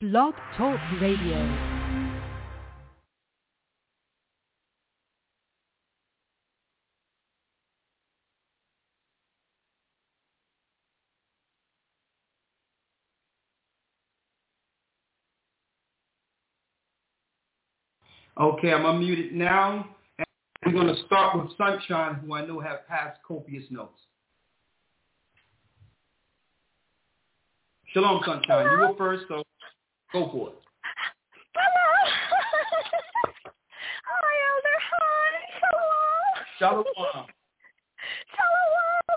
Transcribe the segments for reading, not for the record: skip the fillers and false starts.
Blog Talk Radio. Okay, I'm unmuted now. And we're going to start with Sunshine, who I know have passed copious notes. Shalom, Sunshine. Hello? You were first, so go for it. Hello. Hi, Elder. Hi. Hello. Shalom. Shalom.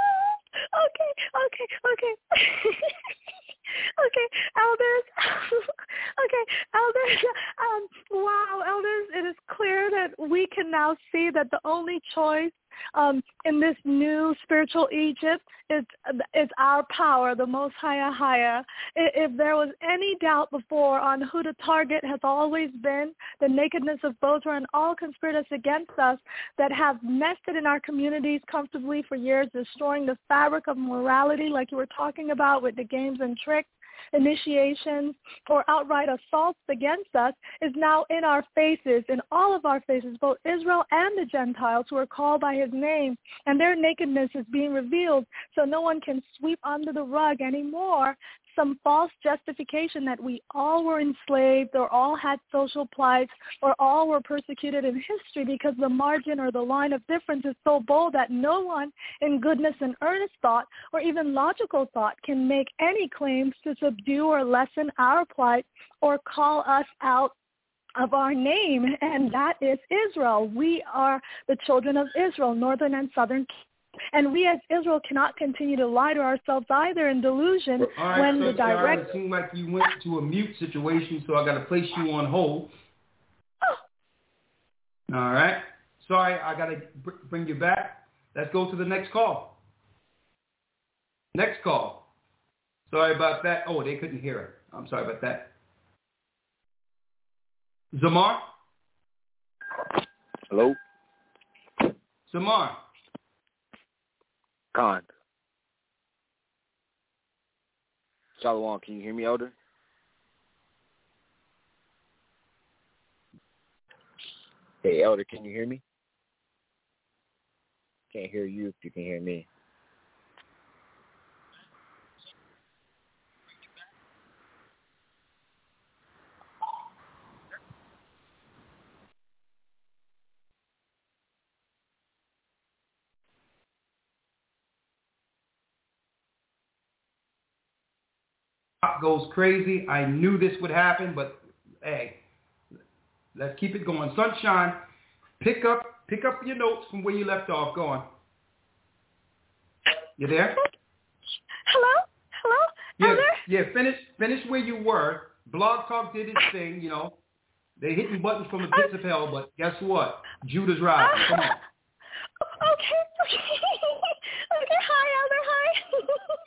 Okay. Okay, elders. Elders. Wow, elders, it is clear that we can now see that the only choice in this new spiritual Egypt is our power, the Most High. If there was any doubt before on who the target has always been, the nakedness of Bozrah and all conspirators against us that have nested in our communities comfortably for years, destroying the fabric of morality like you were talking about with the games and tricks, initiations, or outright assaults against us is now in our faces, in all of our faces, both Israel and the Gentiles who are called by his name, and their nakedness is being revealed so no one can sweep under the rug anymore some false justification that we all were enslaved or all had social plights or all were persecuted in history, because the margin or the line of difference is so bold that no one in goodness and earnest thought or even logical thought can make any claims to subdue or lessen our plight or call us out of our name, and that is Israel. We are the children of Israel, northern and southern. And we as Israel cannot continue to lie to ourselves either in delusion when the direct... It seemed like you went to a mute situation, so I got to place you on hold. Oh. All right. Sorry, I got to bring you back. Let's go to the next call. Next call. Sorry about that. Oh, they couldn't hear it. I'm sorry about that. Zamar? Hello? Zamar? Khan. Shalom, can you hear me, Elder? Hey, Elder, can you hear me? Can't hear you if you can hear me. Goes crazy. I knew this would happen, but hey, let's keep it going. Sunshine, pick up your notes from where you left off. Go on. You there? Hello? Yeah, finish where you were. Blog Talk did its thing, you know. They hitting buttons from the pits of hell, but guess what? Judah's rising. Come on. Okay. Hi, Elder. Hi.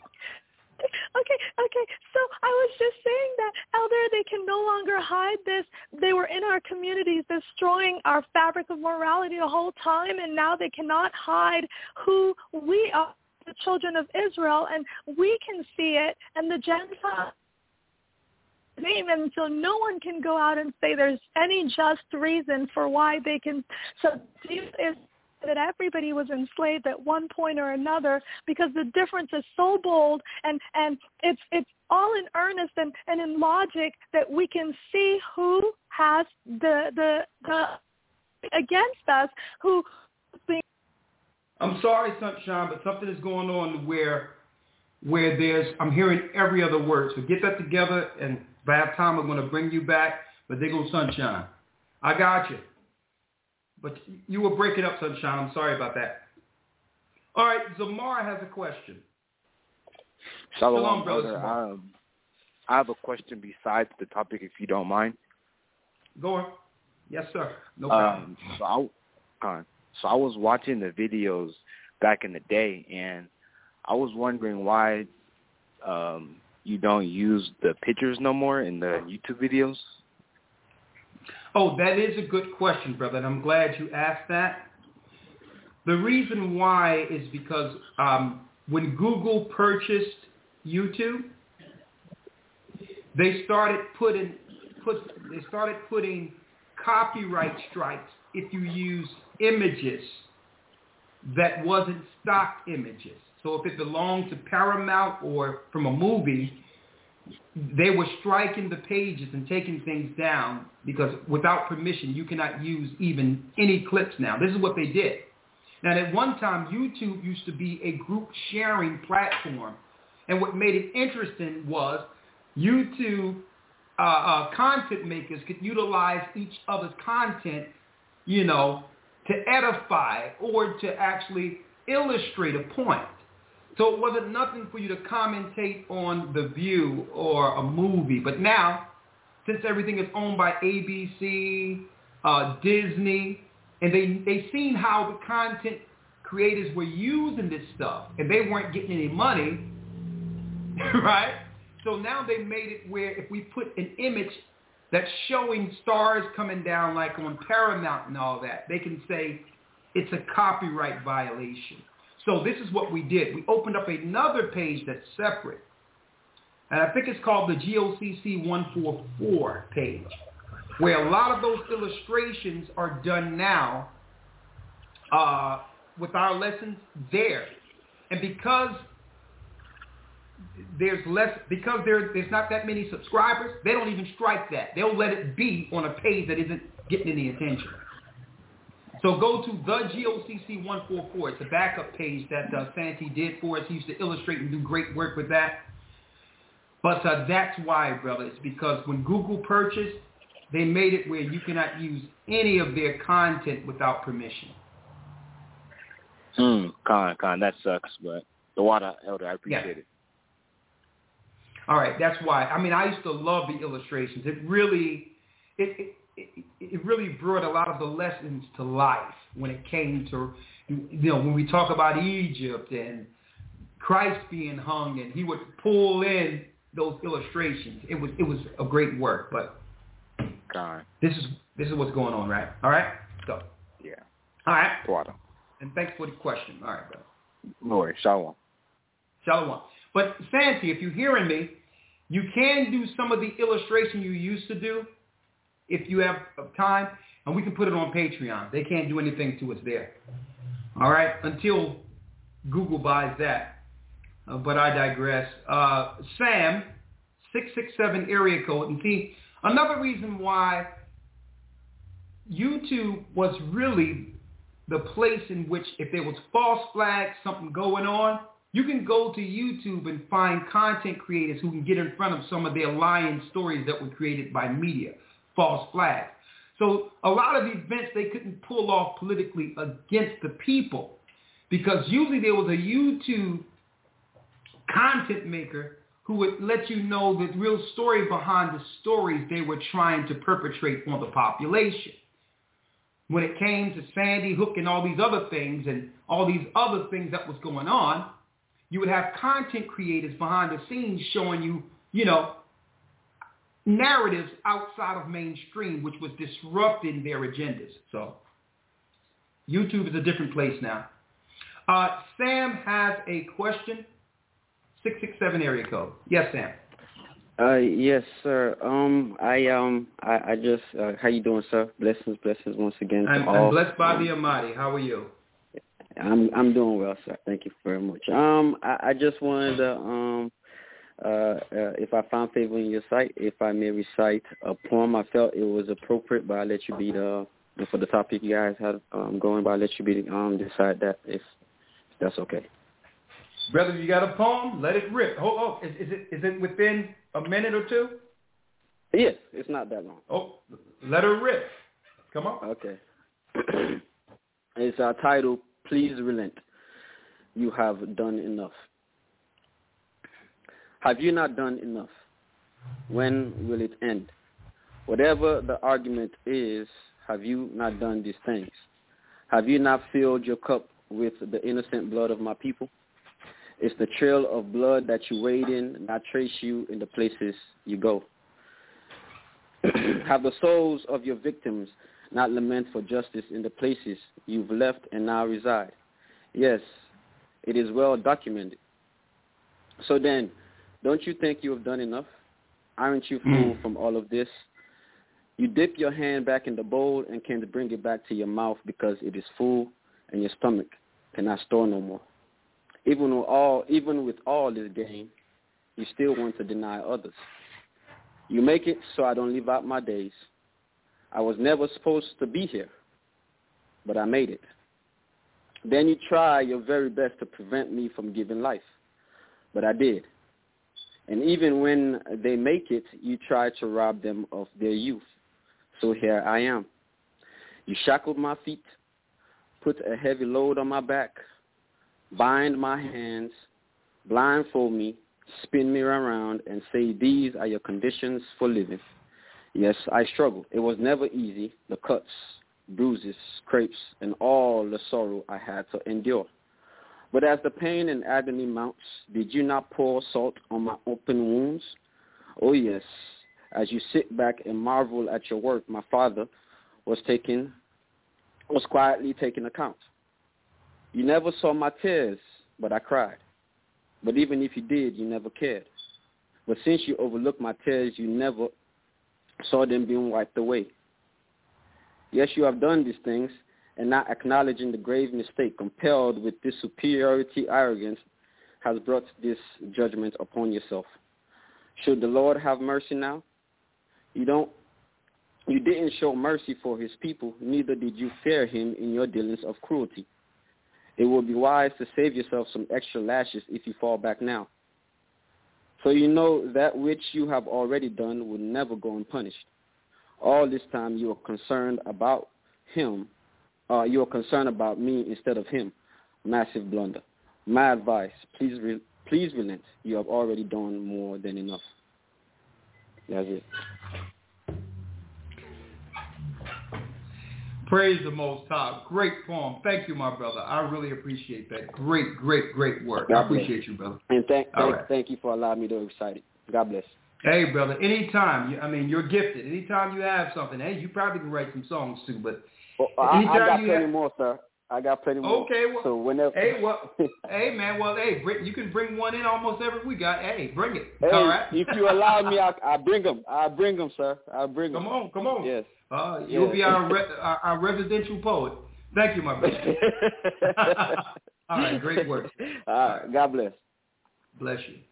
Okay. So I was just saying that, Elder, they can no longer hide this. They were in our communities destroying our fabric of morality the whole time, and now they cannot hide who we are, the children of Israel, and we can see it, and the Gentiles name, and so no one can go out and say there's any just reason for why they can subdue Israel. That everybody was enslaved at one point or another, because the difference is so bold, and it's all in earnest and in logic that we can see who has the against us, who. I'm sorry, Sunshine, but something is going on where I'm hearing every other word. So get that together, and by that time I'm going to bring you back. But there goes Sunshine. I got you. But you were breaking up, Sunshine. I'm sorry about that. All right, Zamar has a question. Shalom, brother. I have a question besides the topic, if you don't mind. Go on. Yes, sir. No problem. So I was watching the videos back in the day, and I was wondering why you don't use the pictures no more in the YouTube videos. Oh, that is a good question, brother, and I'm glad you asked that. The reason why is because when Google purchased YouTube, they started putting copyright strikes if you use images that wasn't stock images. So if it belonged to Paramount or from a movie, they were striking the pages and taking things down because without permission, you cannot use even any clips now. This is what they did. Now, at one time, YouTube used to be a group sharing platform. And what made it interesting was YouTube content makers could utilize each other's content, you know, to edify or to actually illustrate a point. So it wasn't nothing for you to commentate on The View or a movie. But now, since everything is owned by ABC, Disney, and they seen how the content creators were using this stuff, and they weren't getting any money, right? So now they made it where if we put an image that's showing stars coming down like on Paramount and all that, they can say it's a copyright violation. So this is what we did. We opened up another page that's separate. And I think it's called the GOCC 144 page, where a lot of those illustrations are done now with our lessons there. And because there's not that many subscribers, they don't even strike that. They'll let it be on a page that isn't getting any attention. So go to the GOCC 144. It's a backup page that Santi did for us. He used to illustrate and do great work with that. But that's why, brother. It's because when Google purchased, they made it where you cannot use any of their content without permission. Con, that sucks, but the water, Elder, I appreciate it. All right, that's why. I mean, I used to love the illustrations. It really brought a lot of the lessons to life when it came to, you know, when we talk about Egypt and Christ being hung, and he would pull in those illustrations. It was a great work, but God, this is what's going on, right? All right, so yeah, all right, water. And thanks for the question. All right, brother. No worries, Shalom. Shalom. But Santi, if you're hearing me, you can do some of the illustration you used to do if you have time, and we can put it on Patreon. They can't do anything to us there. All right, until Google buys that. But I digress. Sam, 667 area code. And see, another reason why YouTube was really the place in which if there was false flags, something going on, you can go to YouTube and find content creators who can get in front of some of their lying stories that were created by media, false flags. So a lot of events they couldn't pull off politically against the people because usually there was a YouTube content maker who would let you know the real story behind the stories they were trying to perpetrate on the population. When it came to Sandy Hook and all these other things and all these other things that was going on, you would have content creators behind the scenes showing you, you know, narratives outside of mainstream, which was disrupting their agendas. So YouTube is a different place now. Sam has a question. 667 area code. Yes, Sam. Yes, sir. I just, how you doing, sir? Blessings once again. I'm blessed by the Almighty. How are you? I'm doing well, sir. Thank you very much. I just wanted to, if I found favor in your sight, if I may recite a poem. I felt it was appropriate, but I'll let you be for the topic you guys had going, but I'll let you be decide that if that's okay. Brother, you got a poem? Let it rip. Oh, is it within a minute or two? Yes, it's not that long. Oh, let her rip. Come on. Okay. It's titled, Please Relent. You have done enough. Have you not done enough? When will it end? Whatever the argument is, have you not done these things? Have you not filled your cup with the innocent blood of my people? It's the trail of blood that you wade in, not trace you in the places you go. Have the souls of your victims not lament for justice in the places you've left and now reside? Yes, it is well documented. So then, don't you think you have done enough? Aren't you full from all of this? You dip your hand back in the bowl and can't bring it back to your mouth because it is full and your stomach cannot store no more. Even with all this gain, you still want to deny others. You make it so I don't live out my days. I was never supposed to be here, but I made it. Then you try your very best to prevent me from giving life, but I did. And even when they make it, you try to rob them of their youth. So here I am. You shackled my feet, put a heavy load on my back, bind my hands, blindfold me, spin me around, and say these are your conditions for living. Yes, I struggled. It was never easy, the cuts, bruises, scrapes, and all the sorrow I had to endure. But as the pain and agony mounts, did you not pour salt on my open wounds? Oh, yes. As you sit back and marvel at your work, my Father was quietly taking account. You never saw my tears, but I cried. But even if you did, you never cared. But since you overlooked my tears, you never saw them being wiped away. Yes, you have done these things, and not acknowledging the grave mistake, compelled with this superiority arrogance, has brought this judgment upon yourself. Should the Lord have mercy now? You didn't show mercy for his people, neither did you fear him in your dealings of cruelty. It would be wise to save yourself some extra lashes if you fall back now. So you know that which you have already done will never go unpunished. All this time you are concerned about him. You are concerned about me instead of him. Massive blunder. My advice, please relent. You have already done more than enough. That's it. Praise the Most High. Great poem. Thank you, my brother. I really appreciate that. Great, great, great work. I appreciate you, brother. And thank you for allowing me to recite it. God bless. Hey, brother, anytime. You're gifted. Anytime you have something, hey, you probably can write some songs too, but I got plenty more, sir. I got plenty more. Okay, well, so whenever. Hey, you can bring one in almost every week. Hey, bring it. Hey, all right. If you allow me, I'll bring them. I'll bring them, sir. I'll bring them. Come on. Yes. You'll be our residential poet. Thank you, my brother. All right, great work. God bless. Bless you.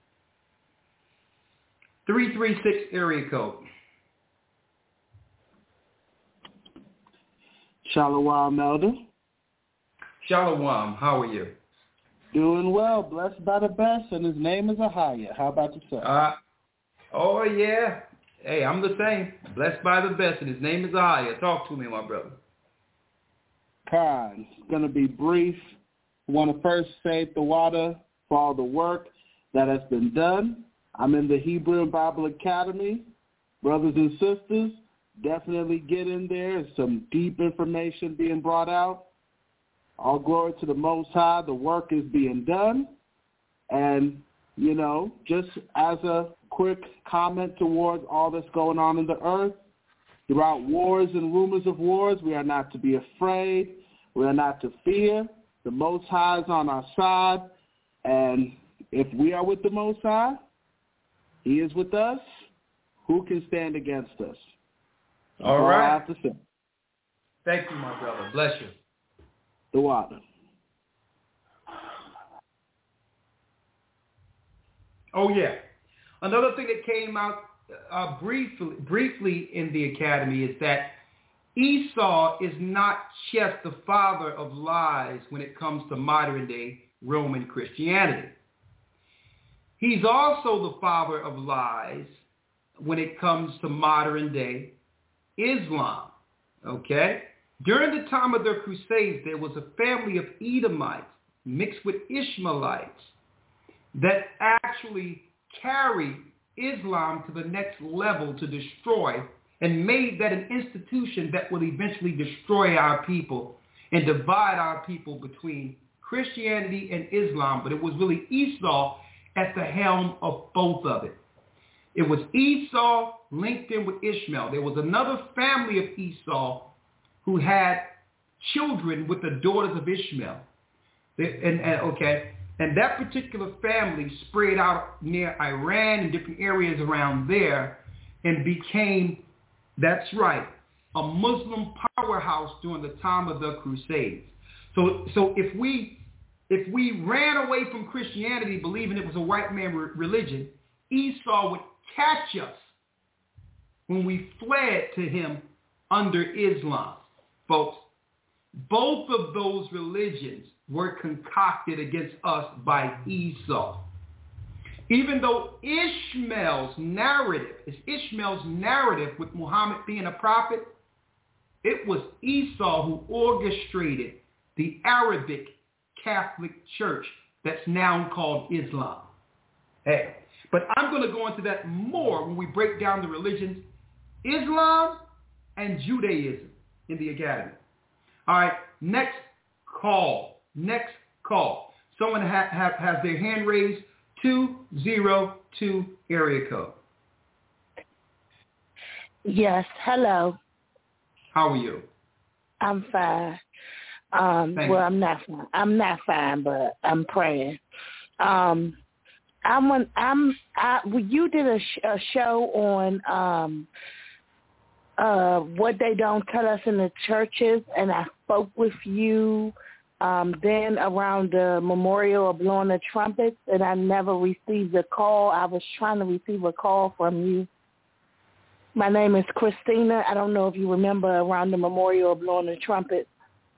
336 area code. Shalom, Elder. Shalom. How are you? Doing well. Blessed by the best, and his name is Ahaya. How about yourself? Oh, yeah. Hey, I'm the same. Blessed by the best, and his name is Ahaya. Talk to me, my brother. Khan. It's going to be brief. I want to first thank the water for all the work that has been done. I'm in the Hebrew and Bible Academy. Brothers and sisters, definitely get in there. There's some deep information being brought out. All glory to the Most High. The work is being done. And, just as a quick comment towards all that's going on in the earth, throughout wars and rumors of wars, we are not to be afraid. We are not to fear. The Most High is on our side. And if we are with the Most High, he is with us. Who can stand against us? That's all right. I have to say. Thank you, my brother. Bless you. The water. Oh, yeah. Another thing that came out briefly in the academy is that Esau is not just the father of lies when it comes to modern-day Roman Christianity. He's also the father of lies when it comes to modern-day Islam, okay? During the time of their crusades, there was a family of Edomites mixed with Ishmaelites that actually carried Islam to the next level to destroy and made that an institution that would eventually destroy our people and divide our people between Christianity and Islam. But it was really Esau at the helm of both of it. It was Esau linked in with Ishmael. There was another family of Esau who had children with the daughters of Ishmael. And that particular family spread out near Iran and different areas around there and became, that's right, a Muslim powerhouse during the time of the Crusades. So if we ran away from Christianity believing it was a white man religion, Esau would catch us when we fled to him under Islam. Folks, both of those religions were concocted against us by Esau. Even though Ishmael's narrative with Muhammad being a prophet, it was Esau who orchestrated the Arabic Catholic Church that's now called Islam. Hey, but I'm going to go into that more when we break down the religions, Islam and Judaism in the academy. All right, next call. Someone has their hand raised, 202 area code. Yes, hello. How are you? I'm fine. Well, I'm not fine. I'm not fine, but I'm praying. You did a show on what they don't tell us in the churches, and I spoke with you then around the memorial of blowing the trumpets, and I never received a call. I was trying to receive a call from you. My name is Christina. I don't know if you remember around the memorial of blowing the trumpets.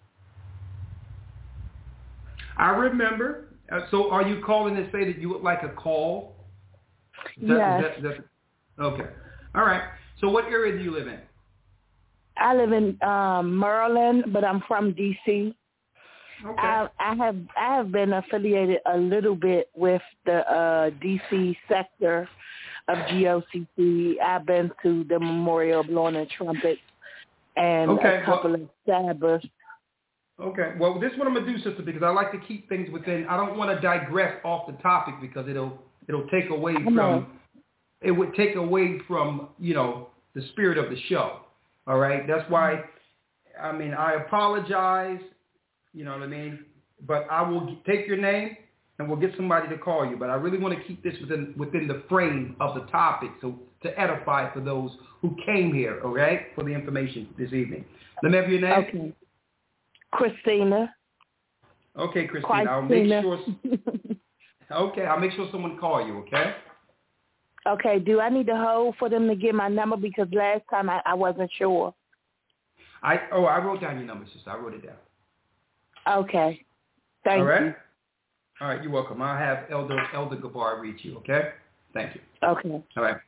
I remember. So are you calling to say that you would like a call? Yes. Okay. All right. So what area do you live in? I live in Maryland, but I'm from D.C. Okay. I have been affiliated a little bit with the D.C. sector of GOCC. I've been to the memorial blowing the trumpets and a couple of Sabbaths. Okay. Well, this is what I'm going to do, sister, because I like to keep things within. I don't want to digress off the topic because it'll take away from. It would take away from, the spirit of the show. All right. That's why. I mean, I apologize. You know what I mean? But I will take your name and we'll get somebody to call you. But I really want to keep this within the frame of the topic, so to edify for those who came here, all right, for the information this evening. Let me have your name. Okay. Christina. Okay, Christina. I'll make sure. Okay, I'll make sure someone call you. Okay. Okay. Do I need to hold for them to get my number, because last time I wasn't sure. I wrote down your number, sister. I wrote it down. Okay. Thank you. All right, you're welcome. I'll have Elder Gabar reach you, okay? Thank you. Okay. All right.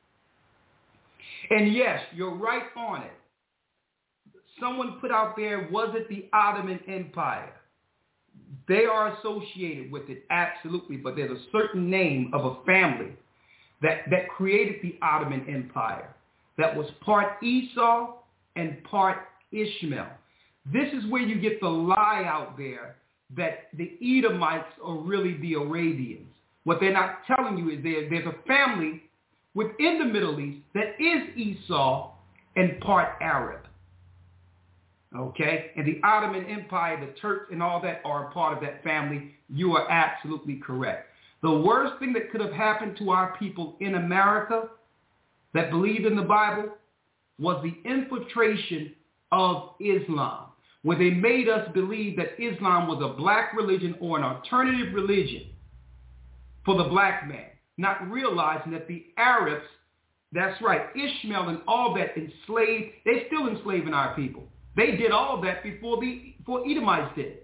And yes, you're right on it. Someone put out there, was it the Ottoman Empire? They are associated with it, absolutely, but there's a certain name of a family that created the Ottoman Empire that was part Esau and part Ishmael. This is where you get the lie out there that the Edomites are really the Arabians. What they're not telling you is there's a family within the Middle East that is Esau and part Arab. Okay? And the Ottoman Empire, the Turks and all that are a part of that family. You are absolutely correct. The worst thing that could have happened to our people in America that believed in the Bible was the infiltration of Islam, where they made us believe that Islam was a black religion or an alternative religion for the black man, not realizing that the Arabs, that's right, Ishmael and all that enslaved, they still enslaving our people. They did all that before Edomites did.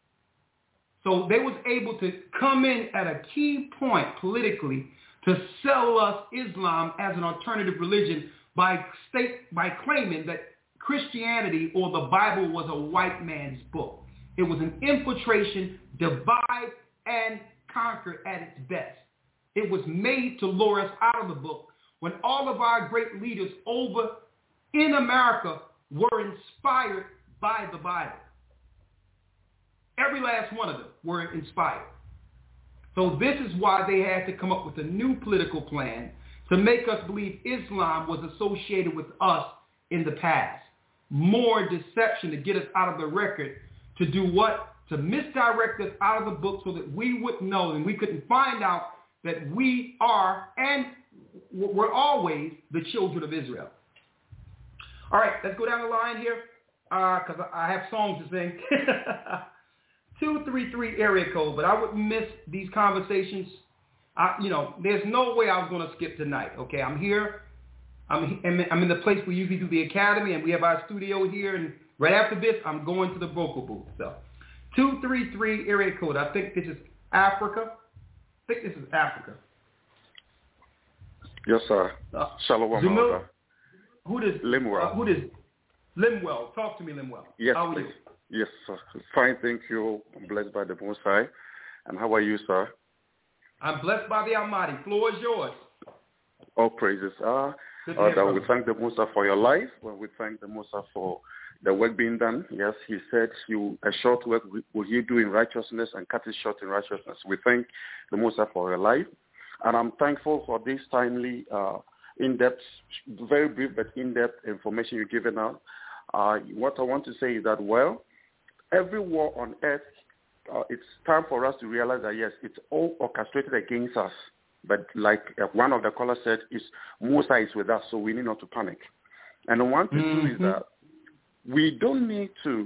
So they was able to come in at a key point politically to sell us Islam as an alternative religion by claiming that Christianity or the Bible was a white man's book. It was an infiltration, divide, and conquer at its best. It was made to lure us out of the book when all of our great leaders over in America were inspired by the Bible. Every last one of them were inspired. So this is why they had to come up with a new political plan to make us believe Islam was associated with us in the past. More deception to get us out of the record to do what? to misdirect us out of the book so that we wouldn't know and we couldn't find out that we are and we're always the children of Israel. All right, let's go down the line here because I have songs to sing. 233 area code, but I wouldn't miss these conversations. There's no way I was going to skip tonight. Okay, I'm here. I'm in the place we usually do the academy, and we have our studio here. And right after this, I'm going to the vocal booth. So, 233 area code. I think this is Africa. Yes, sir. Shalom. Who does Limwell? Talk to me, Limwell. Yes, how are please. You? Yes, sir. Fine, thank you. I'm blessed by the Most High. And how are you, sir? I'm blessed by the Almighty. Floor is yours. All praises. That we thank the Most High for your life. Well, we thank the Most High for the work being done. Yes, he said, a short work will you do in righteousness and cut it short in righteousness. We thank the Most High for your life. And I'm thankful for this timely, in-depth, very brief but in-depth information you've given out. What I want to say is that, well, every war on earth, it's time for us to realize that, yes, it's all orchestrated against us. But like one of the callers said, Musa is with us, so we need not to panic. And one thing to do is that we don't need to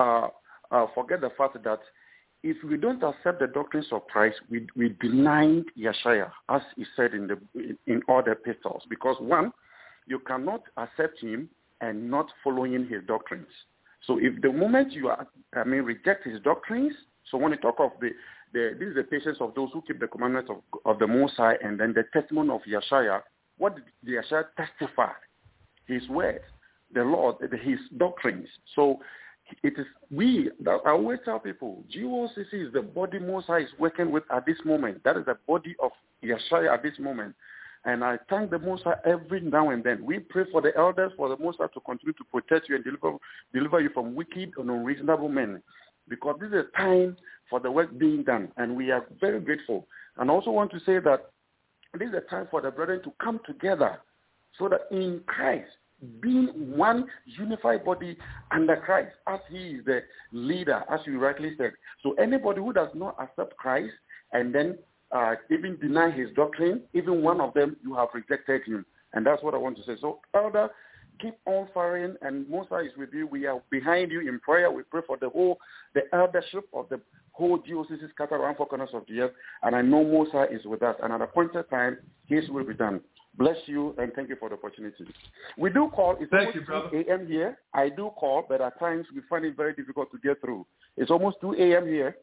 forget the fact that if we don't accept the doctrines of Christ, we deny Yeshua, as he said in all the epistles. Because one, you cannot accept him and not following his doctrines. So if the moment you reject his doctrines, so when you talk of this is the patience of those who keep the commandments of the Most High, and then the testimony of Yeshua, what did Yeshua testify? His word, the Lord, his doctrines. So it is I always tell people, GOCC is the body Most High is working with at this moment. That is the body of Yeshua at this moment. And I thank the Most High every now and then. We pray for the elders, for the Most High to continue to protect you and deliver you from wicked and unreasonable men. Because this is a time for the work being done, and we are very grateful. And I also want to say that this is a time for the brethren to come together so that in Christ, being one unified body under Christ, as he is the leader, as you rightly said. So anybody who does not accept Christ and then even deny his doctrine, even one of them, you have rejected him. And that's what I want to say. So, Elder, keep on firing, and Musa is with you. We are behind you in prayer. We pray for the eldership of the whole GOCC scattered around 4 corners of the earth. And I know Musa is with us. And at a appointed time, his will be done. Bless you, and thank you for the opportunity. We do call. It's almost 2 a.m. here. I do call, but at times we find it very difficult to get through. It's almost 2 a.m. here.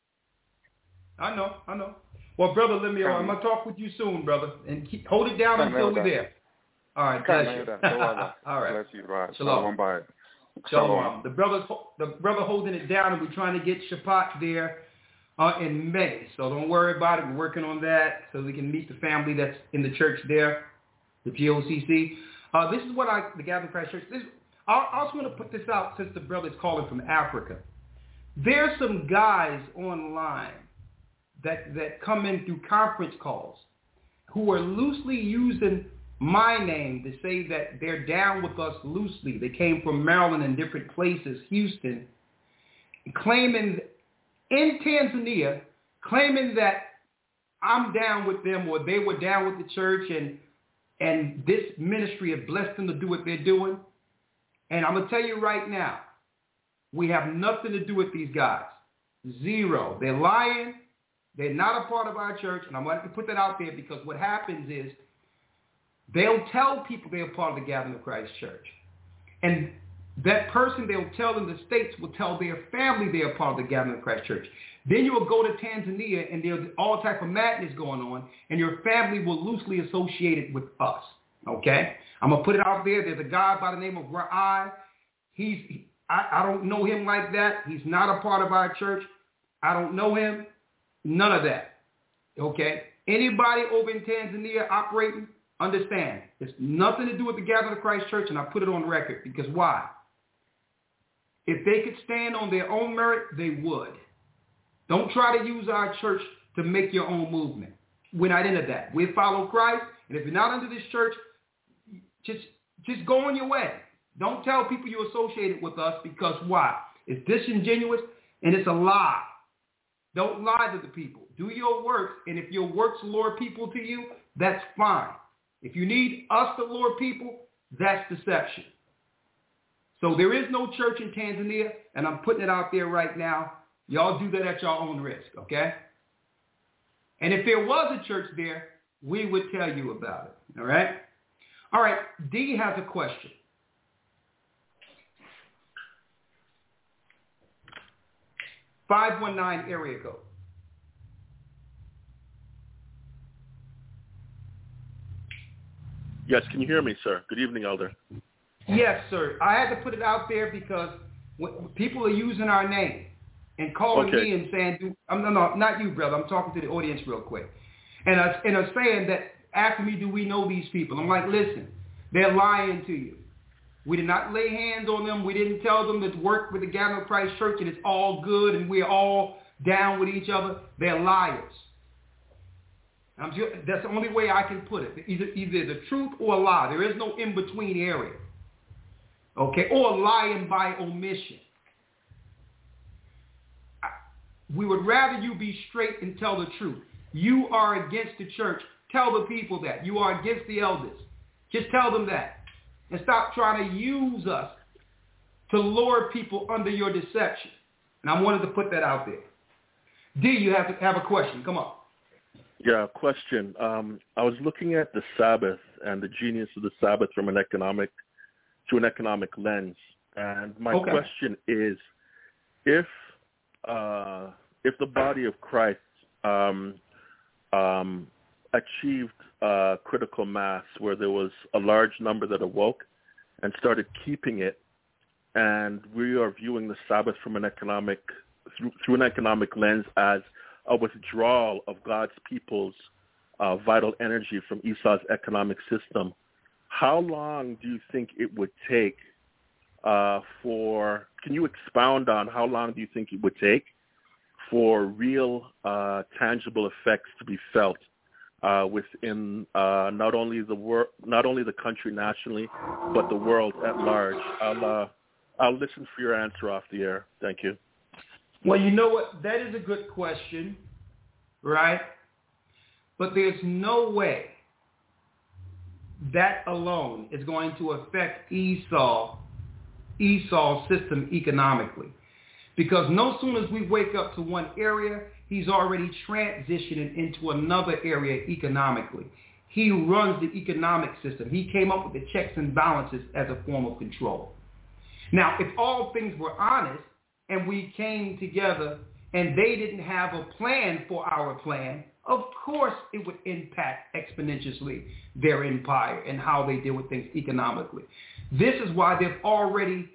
I know. Well, Brother Lemuel, I'm going to talk with you soon, brother. And hold it down until we're there. All right, bless you. All right. Bless you, right. Shalom. Shalom. The brother holding it down, and we're trying to get Shabbat there in May. So don't worry about it. We're working on that so we can meet the family that's in the church there, the GOCC. This is what the Gathering Christ Church. I also want to put this out since the brother's calling from Africa. There's some guys online that come in through conference calls who are loosely using my name to say that they're down with us loosely. They came from Maryland and different places, Houston, claiming in Tanzania, claiming that I'm down with them or they were down with the church and this ministry has blessed them to do what they're doing. And I'm going to tell you right now, we have nothing to do with these guys. Zero. They're lying. They're not a part of our church. And I'm going to put that out there because what happens is they'll tell people they're part of the Gathering of Christ Church. And that person they'll tell in the States will tell their family they're part of the Gathering of Christ Church. Then you will go to Tanzania and there's all type of madness going on, and your family will loosely associate it with us. Okay? I'm going to put it out there. There's a guy by the name of Ra'ai. I don't know him like that. He's not a part of our church. I don't know him. None of that. Okay? Anybody over in Tanzania operating, understand, it's nothing to do with the Gathering of Christ Church, and I put it on record because why? If they could stand on their own merit, they would. Don't try to use our church to make your own movement. We're not into that. We follow Christ, and if you're not under this church, just go on your way. Don't tell people you're associated with us because why? It's disingenuous. And it's a lie. Don't lie to the people. Do your works, and if your works lure people to you, that's fine. If you need us to lure people, that's deception. So there is no church in Tanzania, and I'm putting it out there right now. Y'all do that at your own risk, okay? And if there was a church there, we would tell you about it, all right? All right, D has a question. (519) area code. Yes, can you hear me, sir? Good evening, Elder. Yes, sir. I had to put it out there because people are using our name and calling me and saying, no, not you, brother. I'm talking to the audience real quick. And are saying that, asking me, do we know these people? I'm like, listen, they're lying to you. We did not lay hands on them. We didn't tell them to work with the Gathering of Christ Church and it's all good and we're all down with each other. They're liars. That's the only way I can put it. Either the truth or a lie. There is no in-between area. Okay? Or lying by omission. We would rather you be straight and tell the truth. You are against the church. Tell the people that. You are against the elders. Just tell them that. And stop trying to use us to lure people under your deception. And I wanted to put that out there. D, you have a question. Come on. Yeah, question. I was looking at the Sabbath and the genius of the Sabbath through an economic lens. And my question is, if the body of Christ achieved critical mass where there was a large number that awoke and started keeping it, and we are viewing the Sabbath from an economic lens as a withdrawal of God's people's vital energy from Esau's economic system, how long do you think it would take can you expound on how long do you think it would take for real tangible effects to be felt within not only the country nationally, but the world at large? I'll listen for your answer off the air. Thank you. Well, you know what? That is a good question, right? But there's no way that alone is going to affect Esau's system economically. Because no sooner as we wake up to one area, he's already transitioning into another area economically. He runs the economic system. He came up with the checks and balances as a form of control. Now, if all things were honest and we came together and they didn't have a plan for our plan, of course it would impact exponentially their empire and how they deal with things economically. This is why they've already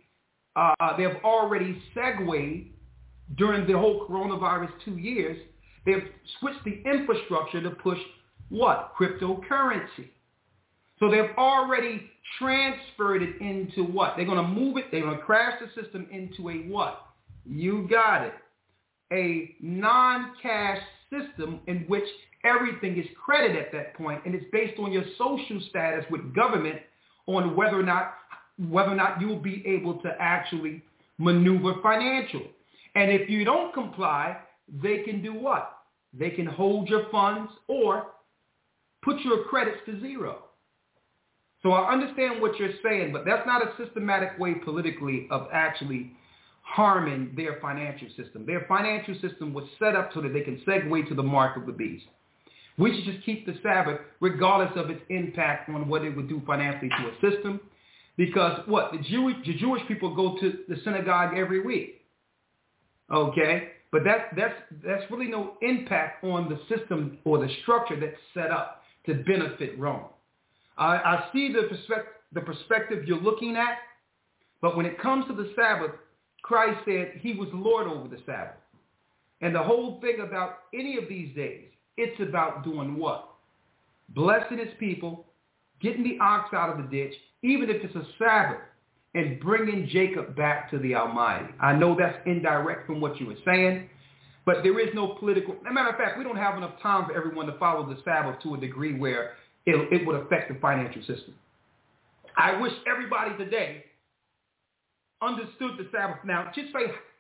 segued during the whole coronavirus 2 years. They've switched the infrastructure to push what? Cryptocurrency. So they've already transferred it into what? They're going to move it. They're going to crash the system into a what? You got it. A non-cash system in which everything is credit at that point, and it's based on your social status with government on whether or not you'll be able to actually maneuver financially. And if you don't comply, they can do what? They can hold your funds or put your credits to zero. So I understand what you're saying, but that's not a systematic way politically of actually harming their financial system. Their financial system was set up so that they can segue to the mark of the beast. We should just keep the Sabbath regardless of its impact on what it would do financially to a system. Because what? The Jewish people go to the synagogue every week. Okay? But that's really no impact on the system or the structure that's set up to benefit Rome. I see the perspective you're looking at, but when it comes to the Sabbath, Christ said he was Lord over the Sabbath. And the whole thing about any of these days, it's about doing what? Blessing his people, getting the ox out of the ditch, even if it's a Sabbath, and bringing Jacob back to the Almighty. I know that's indirect from what you were saying, but there is no political... As a matter of fact, we don't have enough time for everyone to follow the Sabbath to a degree where it would affect the financial system. I wish everybody today understood the Sabbath. Now, just say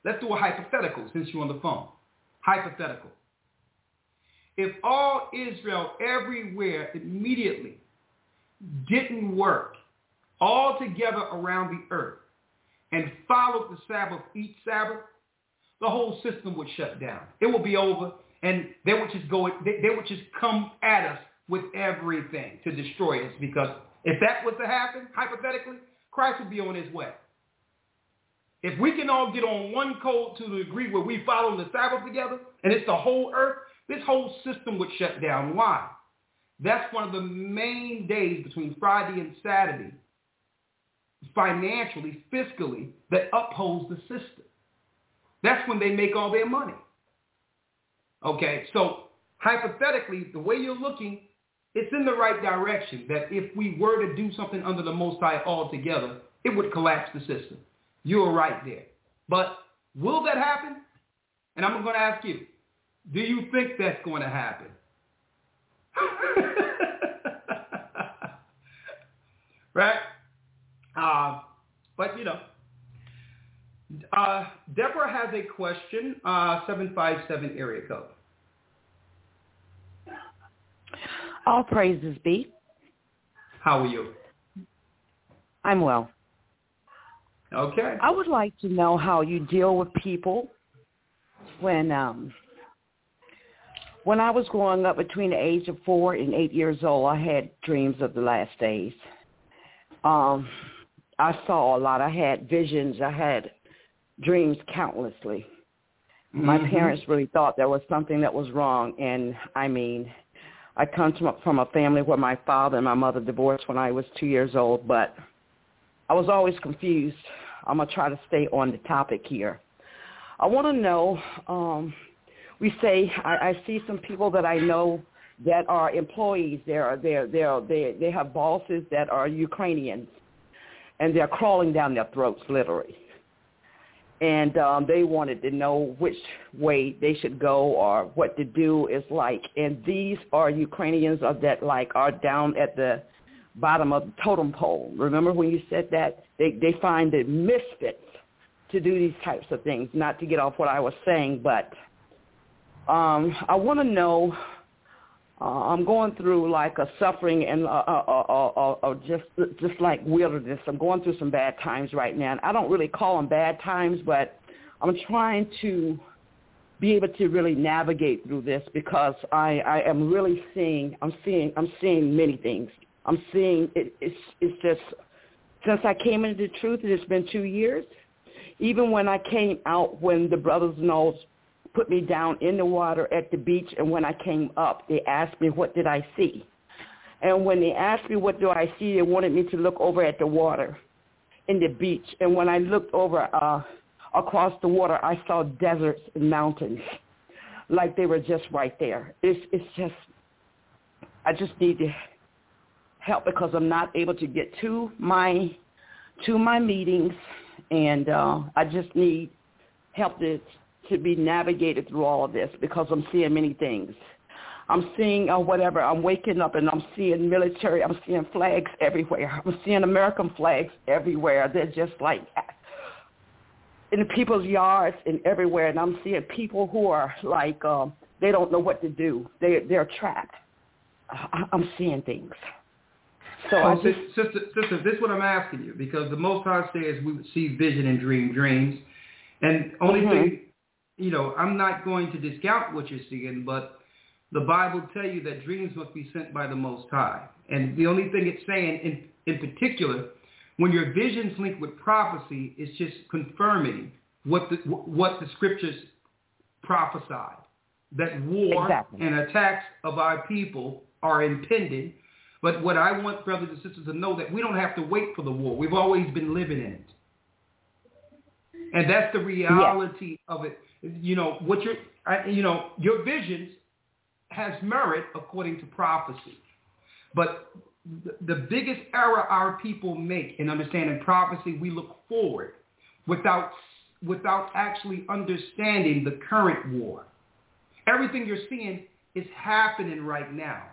let's do a hypothetical since you're on the phone. Hypothetical. If all Israel everywhere immediately didn't work all together around the earth and followed the Sabbath each Sabbath, the whole system would shut down. It would be over, and they would just come at us with everything to destroy us, because if that was to happen, hypothetically, Christ would be on his way. If we can all get on one code to the degree where we follow the Sabbath together, and it's the whole earth, this whole system would shut down. Why? That's one of the main days between Friday and Saturday, financially, fiscally, that upholds the system. That's when they make all their money. Okay, so hypothetically, the way you're looking, it's in the right direction, that if we were to do something under the Most High altogether, it would collapse the system. You're right there. But will that happen? And I'm going to ask you, do you think that's going to happen? Right? But, you know, Deborah has a question, 757 area code. All praises be. How are you? I'm well. Okay. I would like to know how you deal with people when I was growing up between the age of 4 and 8 years old, I had dreams of the last days. I saw a lot. I had visions. I had dreams countlessly. Mm-hmm. My parents really thought there was something that was wrong. And, I mean, I come from a family where my father and my mother divorced when I was 2 years old, but I was always confused. I'm going to try to stay on the topic here. I want to know, we say, I see some people that I know that are employees. They have bosses that are Ukrainians, and they're crawling down their throats, literally. And they wanted to know which way they should go or what to do is like. And these are Ukrainians that are down at the bottom of the totem pole. Remember when you said that? They find it misfits to do these types of things, not to get off what I was saying, but I want to know, I'm going through like a suffering and just like wilderness. I'm going through some bad times right now. And I don't really call them bad times, but I'm trying to be able to really navigate through this, because I am really seeing many things. I'm seeing it's just, since I came into the truth, it's been 2 years. Even when I came out, when the brothers Knowles put me down in the water at the beach, and when I came up, they asked me, what did I see? And when they asked me, what do I see, they wanted me to look over at the water in the beach. And when I looked over across the water, I saw deserts and mountains, like they were just right there. It's just, I just need to help, because I'm not able to get to my meetings, and I just need help to be navigated through all of this, because I'm seeing many things. I'm seeing whatever. I'm waking up and I'm seeing military. I'm seeing flags everywhere. I'm seeing American flags everywhere. They're just like in people's yards and everywhere. And I'm seeing people who are like, they don't know what to do. They're trapped. I'm seeing things. So sister, this is what I'm asking you, because the Most High says we would see vision and dreams. And only thing, you know, I'm not going to discount what you're seeing, but the Bible tells you that dreams must be sent by the Most High. And the only thing it's saying in particular, when your visions link with prophecy, it's just confirming what the scriptures prophesied, that war and attacks of our people are impending. But what I want brothers and sisters to know, that we don't have to wait for the war. We've always been living in it. And that's the reality of it. You know, your visions has merit according to prophecy. But the biggest error our people make in understanding prophecy, we look forward without actually understanding the current war. Everything you're seeing is happening right now.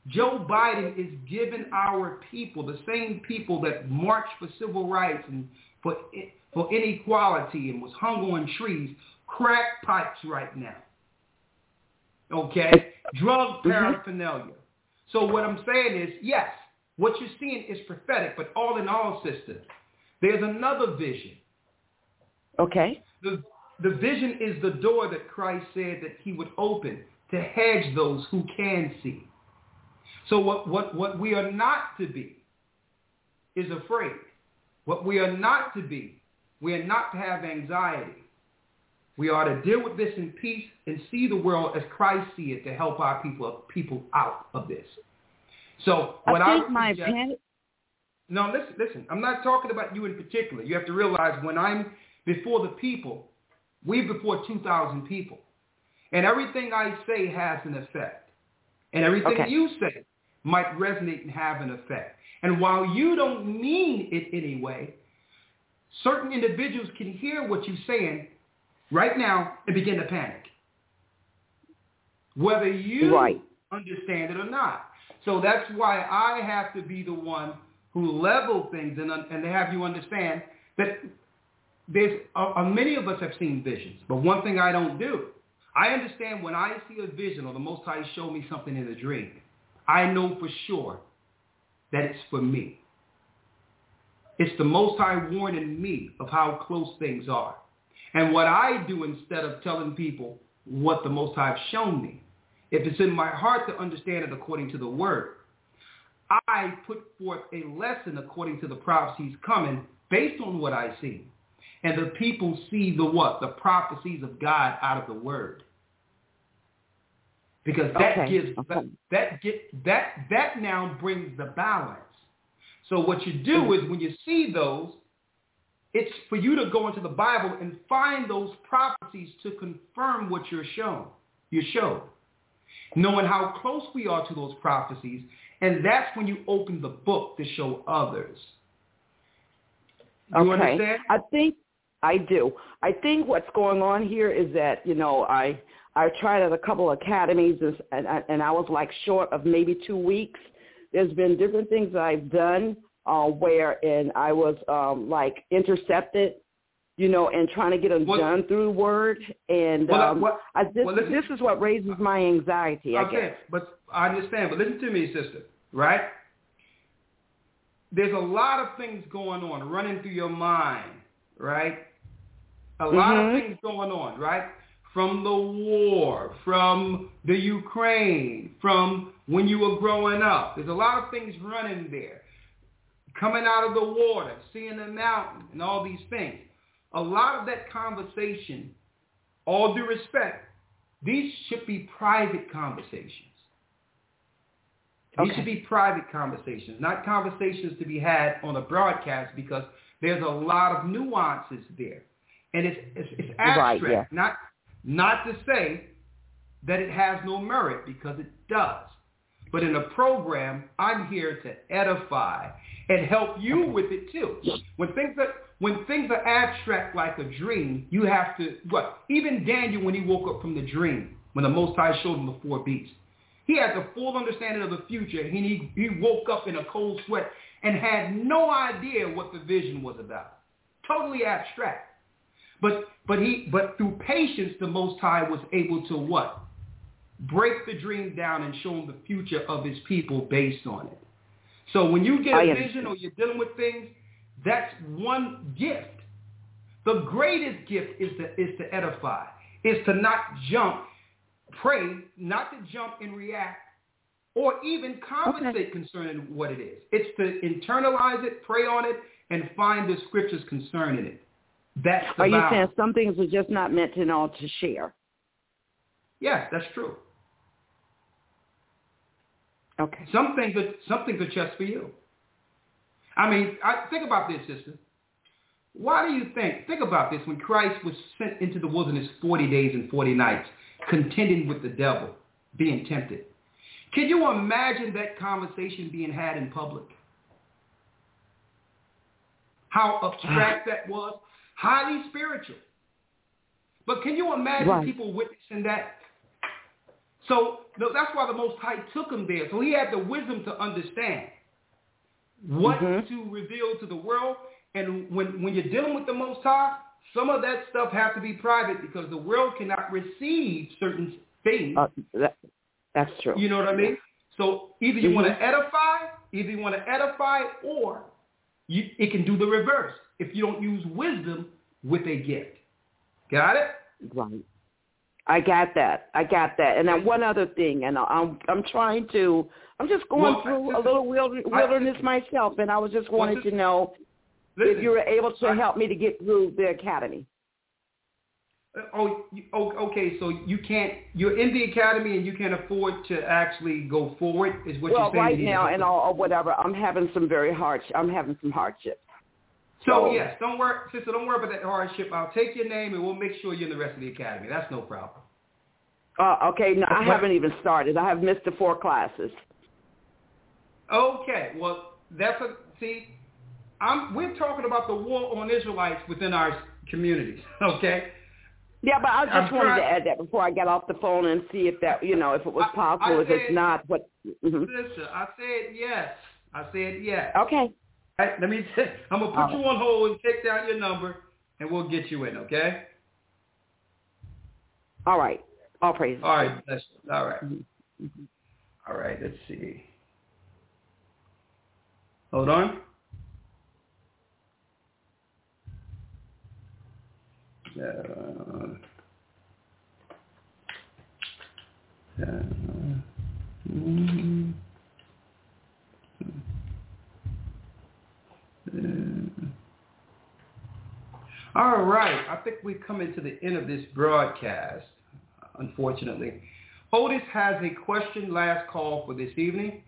Joe Biden is giving our people, the same people that marched for civil rights and for inequality and was hung on trees, crack pipes right now. Okay? Drug paraphernalia. So what I'm saying is, yes, what you're seeing is prophetic, but all in all, sister, there's another vision. Okay. The vision is the door that Christ said that he would open to hedge those who can see. So what we are not to be is afraid. What we are not to be, we are not to have anxiety. We are to deal with this in peace and see the world as Christ sees it to help our people out of this. So what I would suggest, no, listen. I'm not talking about you in particular. You have to realize when I'm before the people, we're before 2,000 people. And everything I say has an effect. And everything you say might resonate and have an effect. And while you don't mean it anyway, certain individuals can hear what you're saying right now and begin to panic. Whether you understand it or not. So that's why I have to be the one who level things and have you understand that there's many of us have seen visions, but one thing I don't do, I understand when I see a vision or the Most High show me something in a dream, I know for sure that it's for me. It's the Most High warning me of how close things are. And what I do instead of telling people what the Most High has shown me, if it's in my heart to understand it according to the Word, I put forth a lesson according to the prophecies coming based on what I see. And the people see the what? The prophecies of God out of the Word. Because that that now brings the balance. So what you do is when you see those, it's for you to go into the Bible and find those prophecies to confirm what you're shown. You showed. Knowing how close we are to those prophecies, and that's when you open the book to show others. You understand? I do. I think what's going on here is that, I tried at a couple of academies and I was like short of maybe 2 weeks. There's been different things that I've done wherein I was like intercepted, and trying to get them done through the Word. And this is what raises my anxiety, I guess. But I understand. But listen to me, sister, right? There's a lot of things going on, running through your mind, right? A lot of things going on, right? From the war, from the Ukraine, from when you were growing up. There's a lot of things running there. Coming out of the water, seeing the mountain, and all these things. A lot of that conversation, all due respect, these should be private conversations. These should be private conversations, not conversations to be had on a broadcast, because there's a lot of nuances there. And it's abstract, not to say that it has no merit, because it does. But in a program, I'm here to edify and help you with it too. When things are abstract like a dream, you have to, even Daniel, when he woke up from the dream, when the Most High showed him the 4 beasts, he had the full understanding of the future, and he woke up in a cold sweat and had no idea what the vision was about. Totally abstract. But through patience, the Most High was able to what? Break the dream down and show him the future of his people based on it. So when you get a vision or you're dealing with things, that's one gift. The greatest gift is to edify, is to not jump, pray, not to jump and react, or even compensate concerning what it is. It's to internalize it, pray on it, and find the scriptures concerning it. That's the balance. Are you saying some things are just not meant to share? Yes, that's true. Okay. Some things are just for you. I mean, think about this, sister. Why do you think about this, when Christ was sent into the wilderness 40 days and 40 nights, contending with the devil, being tempted? Can you imagine that conversation being had in public? How abstract that was? Highly spiritual. But can you imagine people witnessing that? So that's why the Most High took him there. So he had the wisdom to understand what to reveal to the world. And when you're dealing with the Most High, some of that stuff has to be private because the world cannot receive certain things. That's true. You know what I mean? So either you want to edify, or it can do the reverse if you don't use wisdom with a gift. Got it? Right. I got that. And then one other thing, and I'm just going through a little wilderness myself, and I was just wanting to know if you were able to help me to get through the academy. Okay. So you're in the academy and you can't afford to actually go forward, is what you're saying? Well, right now and or whatever, I'm having some hardships. So yes, don't worry, sister. Don't worry about that hardship. I'll take your name and we'll make sure you're in the rest of the academy. That's no problem. Okay. No, I haven't even started. I have missed the 4 classes. Okay. Well, we're talking about the war on Israelites within our communities. Okay. Yeah, but I just wanted to add that before I get off the phone and see if that, if it was possible. If it's not, what? Sister, I said yes. Okay. All right, I'm going to put you on hold and take down your number, and we'll get you in, okay? All right. All praise. All right. All right. All right, let's see. Hold on. All right, I think we're coming to the end of this broadcast, unfortunately. Otis has a question, last call for this evening.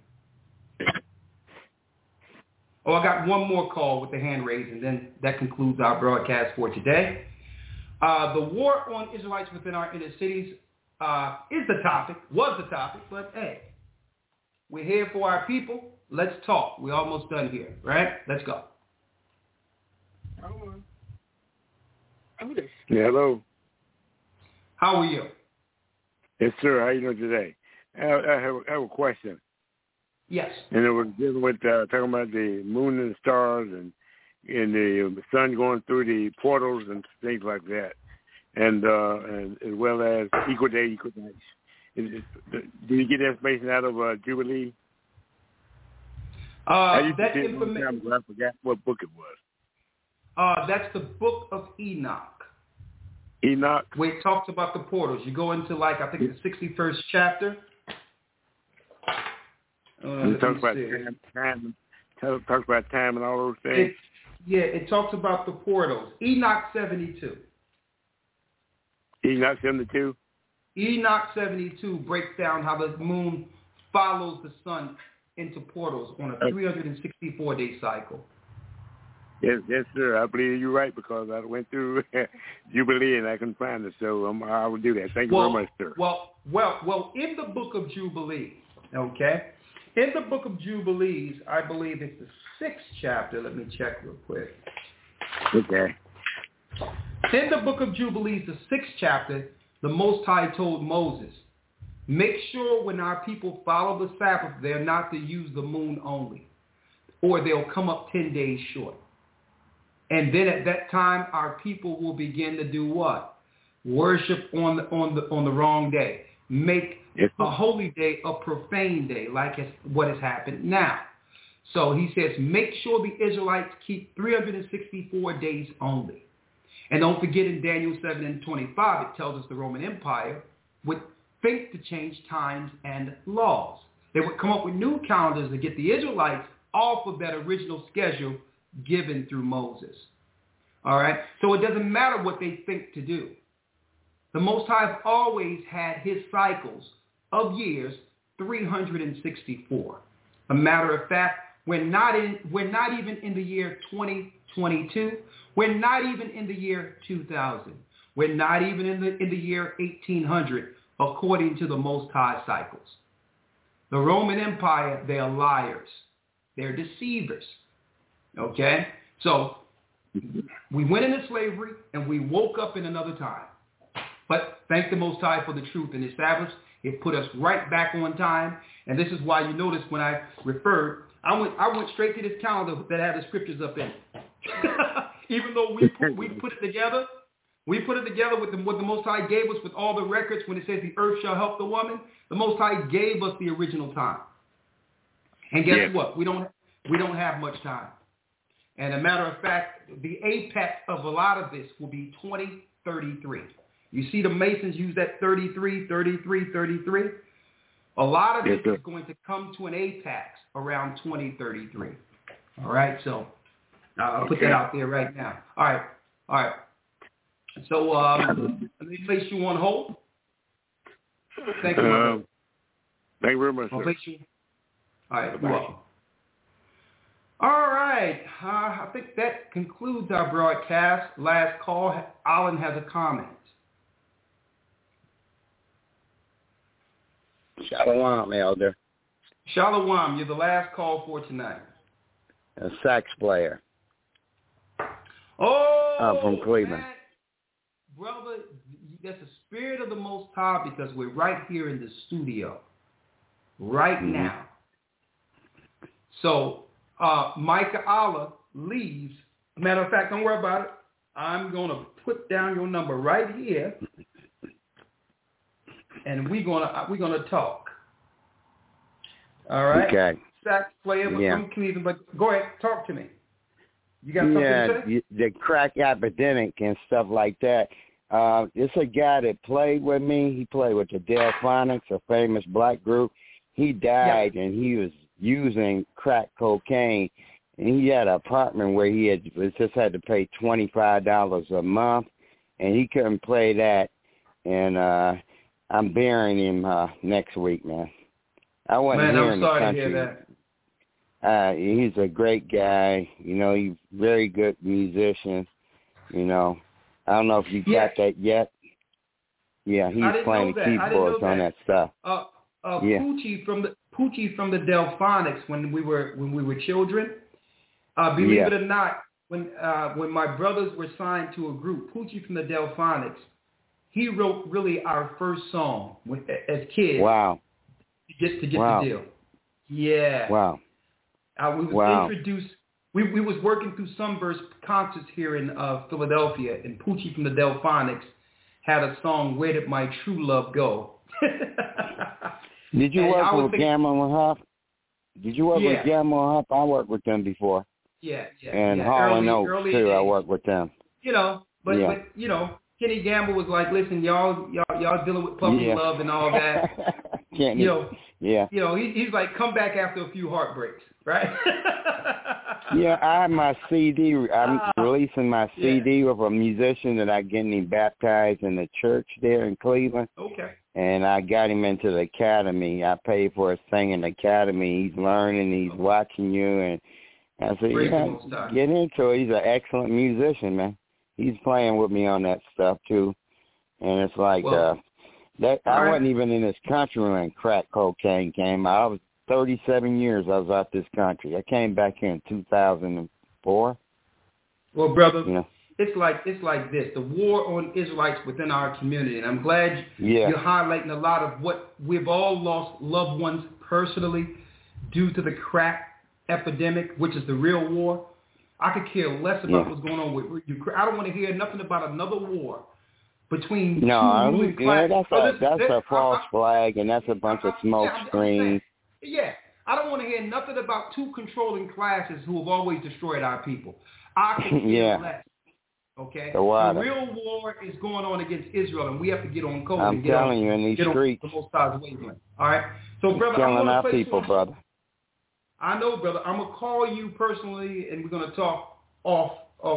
I got one more call with the hand raised, and then that concludes our broadcast for today. The war on Israelites within our inner cities was the topic, but hey, we're here for our people. Let's talk. We're almost done here, right? Let's go. Yeah, hello. How are you? Yes, sir. How are you doing today? I have a question. Yes. And it was dealing with talking about the moon and the stars and the sun going through the portals and things like that, and as well as equal day, equal nights. Do you get information out of Jubilee? That information. I forgot what book it was. That's the book of Enoch. Enoch? Where it talks about the portals. You go into, I think the 61st chapter. It talks about time. Talks about time and all those things. It talks about the portals. Enoch 72. Enoch 72? Enoch 72 breaks down how the moon follows the sun into portals on a 364-day cycle. Yes, sir. I believe you're right because I went through Jubilee and I couldn't find it, so I will do that. Thank you very much, sir. Well, in the book of Jubilee, okay? In the book of Jubilees, I believe it's the 6th chapter. Let me check real quick. Okay. In the book of Jubilees, the 6th chapter, the Most High told Moses, make sure when our people follow the Sabbath, they're not to use the moon only, or they'll come up 10 days short. And then at that time, our people will begin to do what? Worship on the wrong day. Make a holy day a profane day, like what has happened now. So he says, make sure the Israelites keep 364 days only. And don't forget in Daniel 7:25, it tells us the Roman Empire would think to change times and laws. They would come up with new calendars to get the Israelites off of that original schedule given through Moses. All right? So it doesn't matter what they think to do. The Most High has always had his cycles of years 364. A matter of fact, we're not even in the year 2022. We're not even in the year 2000. We're not even in the year 1800, according to the Most High cycles. The Roman Empire, they are liars. They're deceivers. Okay? So we went into slavery and we woke up in another time. But thank the Most High for the truth and established It put us right back on time. And this is why you notice when I referred, I went straight to this calendar that had the scriptures up in it. Even though we put it together, with what the Most High gave us with all the records when it says the earth shall help the woman, the Most High gave us the original time. And guess what? We don't have much time. And a matter of fact, the apex of a lot of this will be 2033. You see the Masons use that 33. A lot of this is going to come to an apex around 2033. All right, so I'll put that out there right now. All right. So let me place you on hold. Thank you. Thank you very much, sir. All right, you're welcome. All right, I think that concludes our broadcast. Last call. Alan has a comment. Shalom, Elder. Shalom, you're the last call for tonight. A sax player. Oh, from Cleveland. Man. Brother, that's the spirit of the Most High because we're right here in the studio right now. So Micah Allah leaves. Matter of fact, don't worry about it. I'm going to put down your number right here, and we're gonna talk. All right. Okay. Sax player from Cleveland, but go ahead, talk to me. You got something to say? The crack epidemic and stuff like that. It's a guy that played with me. He played with the Delphonics, a famous black group. He died, and he was using crack cocaine. And he had an apartment where he just had to pay $25 a month, and he couldn't play that. And I'm burying him next week, man. I wasn't here in the country. I'm sorry to hear that. He's a great guy. You know, he's a very good musician. You know, I don't know if you got that yet. Yeah, he's playing the keyboards on that stuff. Poochie from the Delphonics when we were children. Believe it or not, when my brothers were signed to a group, Poochie from the Delphonics, he wrote really our first song as kids. Wow. To get the deal. Yeah. Wow. We was introduced. We was working through Sunburst concerts here in Philadelphia, and Poochie from the Delphonics had a song, "Where Did My True Love Go?" Did you work with Gamma and Huff? Did you work with Gamma and Huff? I worked with them before. Yeah. And Hall and Oates too. I worked with them. You know, but you know, Kenny Gamble was like, "Listen, y'all dealing with puppy love and all that." You know, he's like, "Come back after a few heartbreaks," right? Yeah, I have my CD. I'm releasing my CD with a musician that I getting him baptized in the church there in Cleveland. Okay. And I got him into the academy. I paid for his singing academy. He's learning. He's watching you. And I said, get into it. He's an excellent musician, man. He's playing with me on that stuff, too. And it's like I wasn't even in this country when crack cocaine came out. I was 37 years I was out this country. I came back here in 2004. Well, brother, it's like this. The war on Israelites within our community, and I'm glad you're highlighting a lot of what we've all lost loved ones personally due to the crack epidemic, which is the real war. I could care less about what's going on with Ukraine. I don't want to hear nothing about another war between two ruling classes. That's a false flag, and that's a bunch of smoke screens. Yeah, I don't want to hear nothing about two controlling classes who have always destroyed our people. I could care less. Okay? The real war is going on against Israel, and we have to get on code and get on the Most High's wavelength. All right? So, brother, I'm going to play people, brother. I know, brother. I'm going to call you personally, and we're going to talk off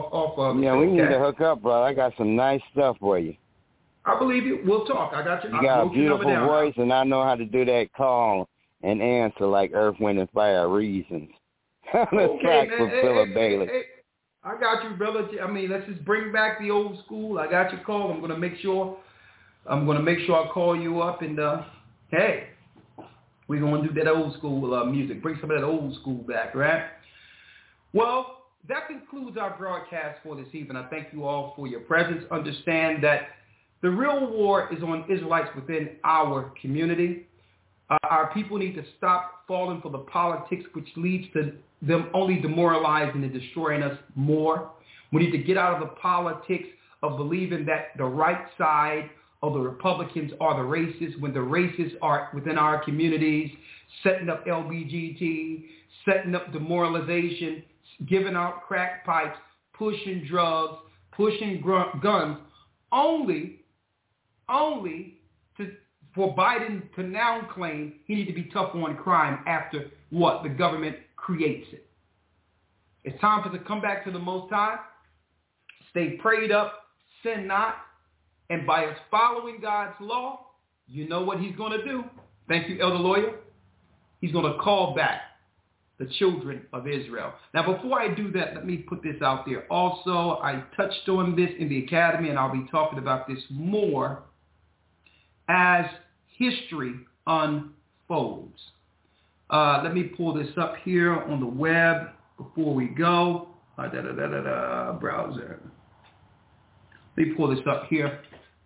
we need to hook up, brother. I got some nice stuff for you. I believe you. We'll talk. I got you. You got a beautiful voice, and I know how to do that call and answer like Earth, Wind, and Fire Reasons. Let's track for Philip Bailey. Hey. I got you, brother. I mean, let's just bring back the old school. I got your call. I'm going to make sure I call you up, and hey, we're going to do that old school music. Bring some of that old school back, right? Well, that concludes our broadcast for this evening. I thank you all for your presence. Understand that The real war is on Israelites within our community. Our people need to stop falling for the politics, which leads to them only demoralizing and destroying us more. We need to get out of the politics of believing that the right side of the Republicans are the racists when the racists are within our communities, setting up LBGT, setting up demoralization, giving out crack pipes, pushing drugs, pushing guns, only for Biden to now claim he needs to be tough on crime after what? The government creates it. It's time for us to come back to the Most High, stay prayed up, sin not, and by us following God's law, you know what he's going to do. Thank you, Elder Lawyer. He's going to call back the children of Israel. Now, before I do that, let me put this out there. Also, I touched on this in the academy, and I'll be talking about this more as history unfolds. Let me pull this up here on the web before we go. Browser. Let me pull this up here.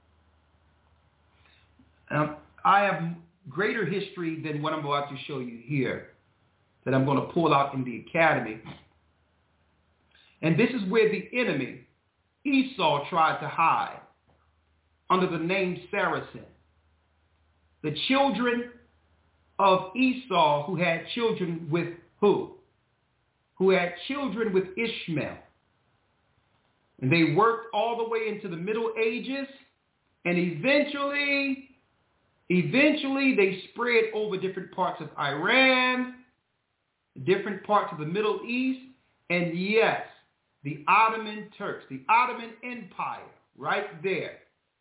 I have greater history than what I'm about to show you here that I'm going to pull out in the academy. And this is where the enemy, Esau, tried to hide under the name Saracen. The children of Esau who had children with who? Who had children with Ishmael. And they worked all the way into the Middle Ages, and eventually they spread over different parts of Iran, different parts of the Middle East, and yes, the Ottoman Turks, the Ottoman Empire, right there,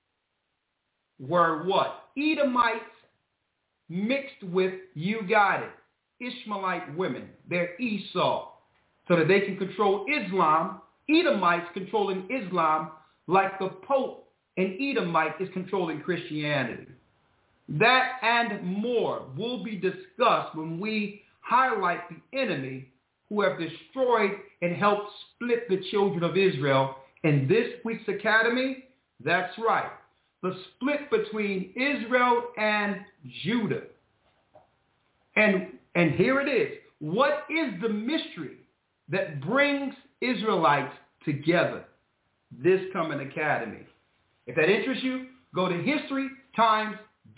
were what? Edomites mixed with, you got it, Ishmaelite women. They're Esau, so that they can control Islam. Edomites controlling Islam like the Pope and Edomite is controlling Christianity. That and more will be discussed when we highlight the enemy who have destroyed and helped split the children of Israel in this week's academy. That's right. The split between Israel and Judah. And here it is. What is the mystery that brings Israelites together? This coming academy. If that interests you, go to historytimes.org.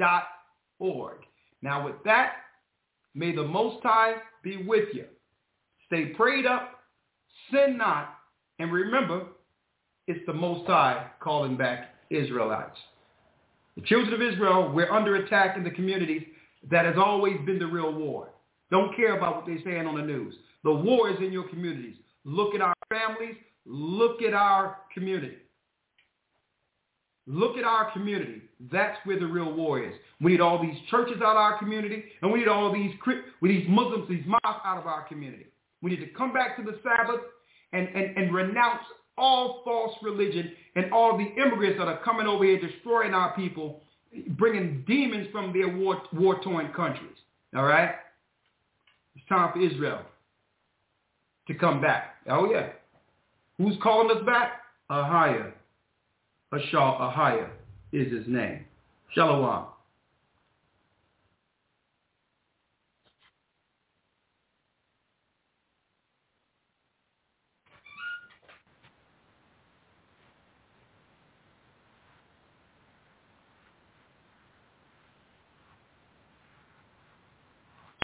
Now with that, may the Most High be with you. Stay prayed up, sin not, and remember, it's the Most High calling back Israelites. The children of Israel, we're under attack in the communities. That has always been the real war. Don't care about what they're saying on the news. The war is in your communities. Look at our families. Look at our community. Look at our community. That's where the real war is. We need all these churches out of our community, and we need all these Muslims, these mosques out of our community. We need to come back to the Sabbath and renounce all false religion and all the immigrants that are coming over here destroying our people, bringing demons from their war-torn countries. All right? It's time for Israel to come back. Oh, yeah. Who's calling us back? Ahia. Ahia is his name. Shalom.